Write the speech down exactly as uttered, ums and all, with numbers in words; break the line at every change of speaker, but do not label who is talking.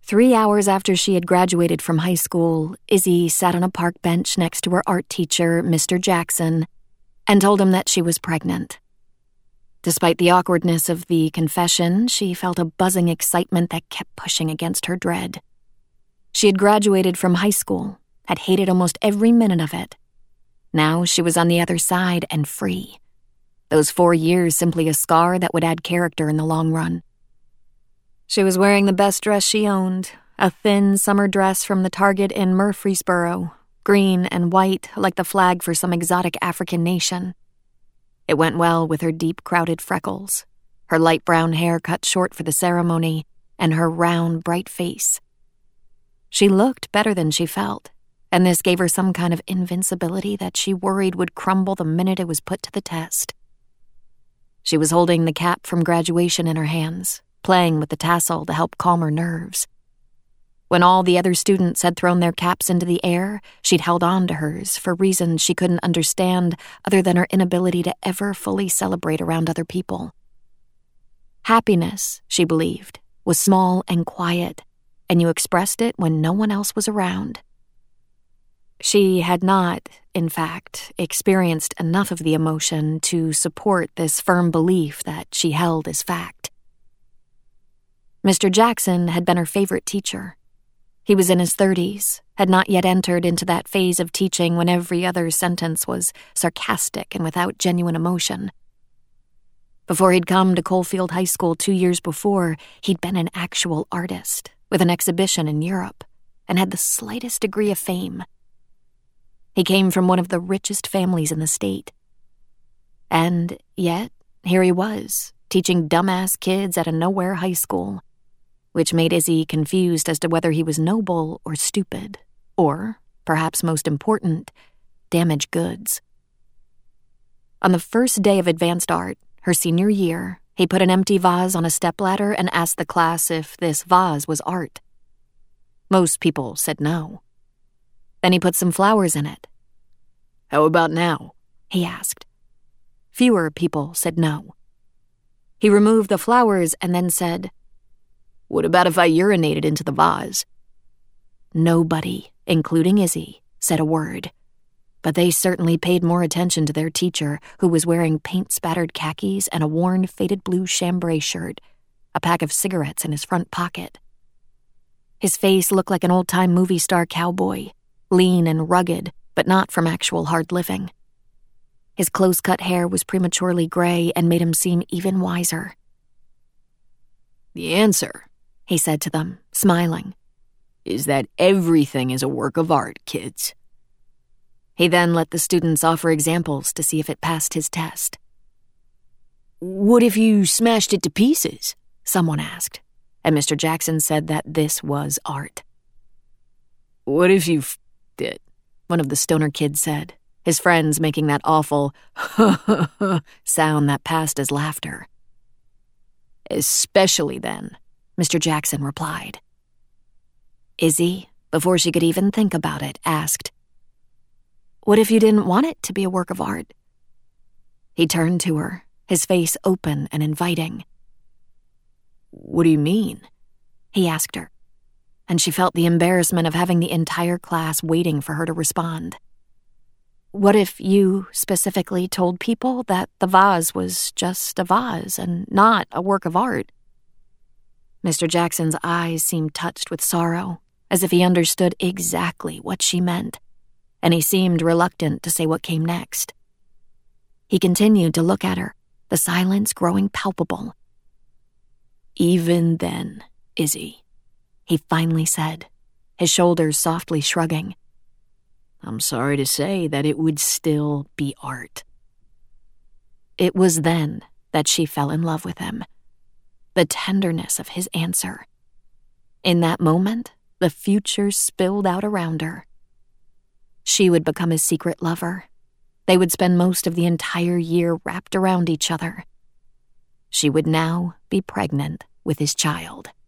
Three hours after she had graduated from high school, Izzy sat on a park bench next to her art teacher, Mister Jackson, and told him that she was pregnant. Despite the awkwardness of the confession, she felt a buzzing excitement that kept pushing against her dread. She had graduated from high school, had hated almost every minute of it. Now she was on the other side and free. Those four years simply a scar that would add character in the long run. She was wearing the best dress she owned, a thin summer dress from the Target in Murfreesboro, green and white like the flag for some exotic African nation. It went well with her deep, crowded freckles, her light brown hair cut short for the ceremony, and her round, bright face. She looked better than she felt, and this gave her some kind of invincibility that she worried would crumble the minute it was put to the test. She was holding the cap from graduation in her hands, playing with the tassel to help calm her nerves. When all the other students had thrown their caps into the air, she'd held on to hers for reasons she couldn't understand other than her inability to ever fully celebrate around other people. Happiness, she believed, was small and quiet, and you expressed it when no one else was around. She had not, in fact, experienced enough of the emotion to support this firm belief that she held as fact. Mister Jackson had been her favorite teacher. He was in his thirties, had not yet entered into that phase of teaching when every other sentence was sarcastic and without genuine emotion. Before he'd come to Coalfield High School two years before, he'd been an actual artist with an exhibition in Europe and had the slightest degree of fame. He came from one of the richest families in the state. And yet, here he was, teaching dumbass kids at a nowhere high school, which made Izzy confused as to whether he was noble or stupid, or, perhaps most important, damaged goods. On the first day of advanced art, her senior year, he put an empty vase on a stepladder and asked the class if this vase was art. Most people said no. Then he put some flowers in it. "How about now?" he asked. Fewer people said no. He removed the flowers and then said, "What about if I urinated into the vase?" Nobody, including Izzy, said a word, but they certainly paid more attention to their teacher, who was wearing paint-spattered khakis and a worn, faded blue chambray shirt, a pack of cigarettes in his front pocket. His face looked like an old-time movie star cowboy, lean and rugged, but not from actual hard living. His close-cut hair was prematurely gray and made him seem even wiser. "The answer," he said to them, smiling, "is that everything is a work of art, kids." He then let the students offer examples to see if it passed his test. "What if you smashed it to pieces?" someone asked, and Mister Jackson said that this was art. "What if you f***ed it?" one of the stoner kids said, his friends making that awful sound that passed as laughter. "Especially then," Mister Jackson replied. Izzy, before she could even think about it, asked, "What if you didn't want it to be a work of art?" He turned to her, his face open and inviting. "What do you mean?" he asked her, and she felt the embarrassment of having the entire class waiting for her to respond. "What if you specifically told people that the vase was just a vase and not a work of art?" Mister Jackson's eyes seemed touched with sorrow, as if he understood exactly what she meant, and he seemed reluctant to say what came next. He continued to look at her, the silence growing palpable. "Even then, Izzy," he finally said, his shoulders softly shrugging, "I'm sorry to say that it would still be art." It was then that she fell in love with him. The tenderness of his answer. In that moment, the future spilled out around her. She would become his secret lover. They would spend most of the entire year wrapped around each other. She would now be pregnant with his child.